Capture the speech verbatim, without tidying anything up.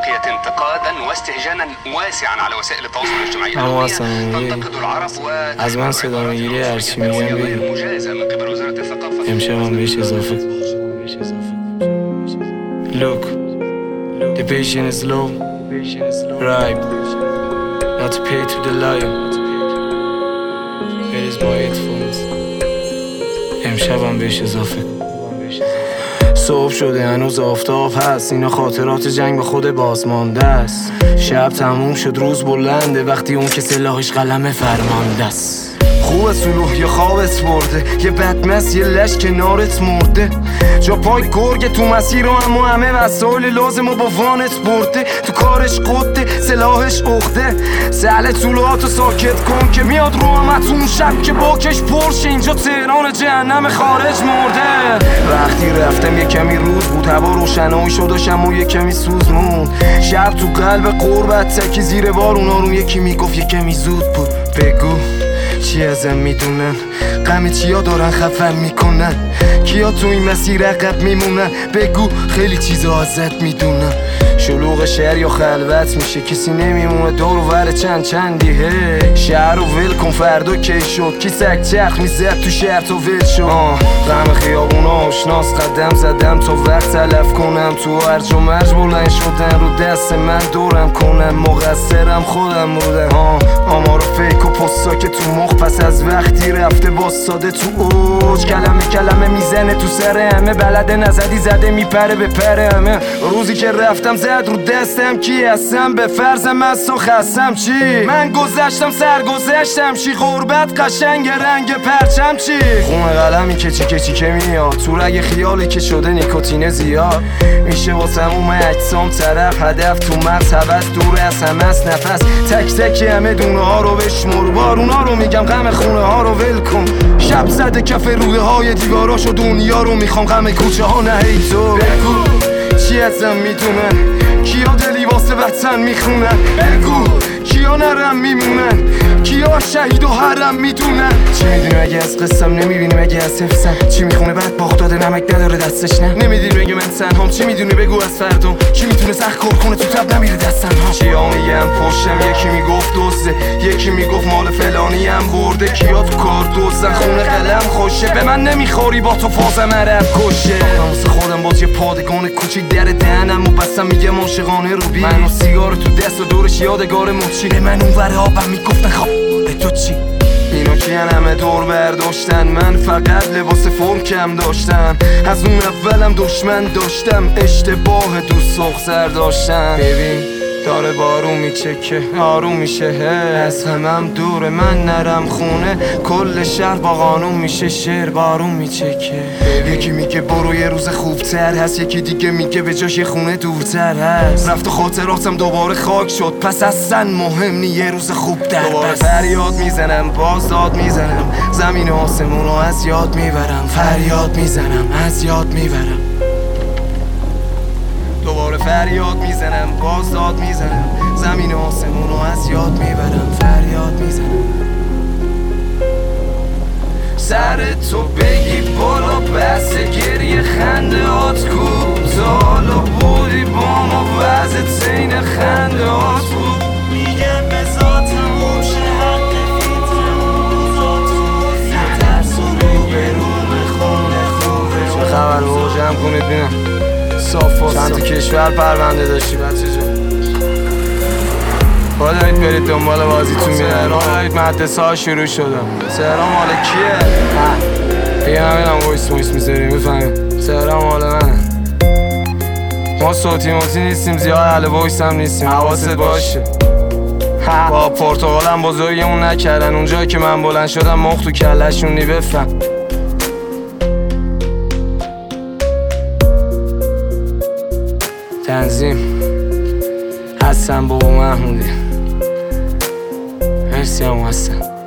لقيت انتقادا واستهجانا واسعا على وسائل التواصل الاجتماعي العالمية. تنتقد العرب از من صدا میگیری هرچی میگم بگو. مجازة من قبل وزارة الثقافة. امشبم بهش اضافه. Look, the patient is low, right, not to pay to the lion. It is my headphones. امشبم بهش اضافه. صبح شده هنوز آفتاب هست، اینا خاطرات جنگ به خود بازمانده است. شب تموم شد روز بلنده، وقتی اون که سلاحش قلم فرمانده است. خوب سلوح یا خوابت برده، یه بدمست یه لش کنارت مرده، جا پای گرگ تو مسیر رو، اما همه وسایل لازم و با وانت برده. تو کارش قده، سلاحش اخده، سهل طولاتو ساکت کن که میاد رو همتون شب که باکش پرش. اینجا تهران جهنم خارج مرده. وقتی رفتم یه کمی روز بود، هوا روشنایی شد و شمع یه کمی سوز موند. شب تو قلب قربت تکی زیر بارون آروم یکی میگفت یه کمی زود بود. بگو چی ازم میدونن، غم چیا دارن خفم میکنن، کیا تو این مسیر عقب میمونن. بگو خیلی چیزا ازت میدونن. شلوغ شهر یا خلوت میشه، کسی نمیمونه دور و ور چند چندی. هی شهر رو ول کن فردا کی شد، کی سگ چرخ میزد تو شهر تا ول شد. غم خیابونا آشناس، قدم زدم تا وقت تلف کنم، تو هرج و مرج بلند شدن رو دست من دورم کنم. مقصرم خودم بودم. آمار فیک و پستا که تو مخ پس از وقتی رفته باستاده تو اوج. کلمه کلمه میزنه تو سر همه، بلده نزدی زده میپره به پر همه. روزی که رفتم زد رو دستم کی هستم، به فرضم از و خستم چی. من گذشتم سر گذشتم چی، غربت قشنگ رنگ پرچم چی. خون قلمی که چی که چی که میاد تو رگ خیالی که شده نیکوتین زیاد. میشه واسم اومه اجسام طرف هدف تو مغز هوس دور از همه از نفس. تک تک همه دونه ها رو بشمر، بارونا رو میگم غم خونه ها رو ول کن. شب زده کف روده های دیواراش و دنیا رو میخوام، غم کوچه ها نه ای تو. بگو چی ازم میدونن، کیا دلی واسه وطن میخونن. بگو کیا نرم میمونن، کیا شهید و حرم میدونن. چی میدونی مگه از قصم، نمیبینی مگه از حفظم. چی میخونه بعد باخت داده نمک نداره دستش نه. نمیدونی مگه من تنهام، چی میدونی بگو از فردام. چی میتونه سخت کار کنه تو تب نمیره دستم ها. چیا میگم پشتم، یکی میگفت دوسته، یکی میگفت مال فلانی هم برده. کیا تو کار دوستن خونه قلم خوشه، به من نمیخوری با تو فازم عرب کشه. من واسه خودم باز یه پادگان کوچیک در دهنم و بستم میگم عاشقانه رو بی. من و سیگار تو دست و دورش یادگار مچی. به من اون ور آبم میگفتن خواب به تو چی. اینا کیان همه دور برداشتن، من فقط لباس فرم کم داشتم. از اون اولم دشمن داشتم، اشتباه دوست سر داشتم. ببین داره بارون میچکه آروم میشه، از همم دوره من نرم خونه. کل شهر با قانون میشه شعر بارون میچکه. یکی میگه برو یه روز خوبتر هست، یکی دیگه میگه به جاش یه خونه دورتر هست. رفت و خاطراتم دوباره خاک شد، پس اصلا مهم نی یه روز خوب در دوباره فریاد میزنم باز داد میزنم، زمین و آسمونو از یاد میبرم. فریاد میزنم از یاد میبرم، دوباره فریاد میزنم باز داد میزنم، زمین و آسمونو از یاد میبرم. فریاد میزنم سر تو بگی بالا، بس گریه خنده هات کو. تا حالا بودی با ما وضعت زین خنده هات بود. میگم به ذاتم باشه حق فیتم ذاتم، ترس و رو به رو خونه خوبه. چه خبر بابا جمع کنید بینم صاف و چند تا کشور پرونده داشتی بچه جان. با دارید برید دنبال بازیتون میرن، با دارید مدرسه ها شروع شدن. تهران مال کیه؟ دیگه نمیدونم ویس ویس میذاریم بفهمیم تهران مال منه. ما صوتی موتی نیستیم، زیاد اهل ویس هم نیستیم، حواست باشه. با پرتغالم بزرگمون نکردن، اونجایی که من بلند شدم مخ تو کلشون نی. بفهم تنظیم حسن بابا محمودی. مرسی هم حسن.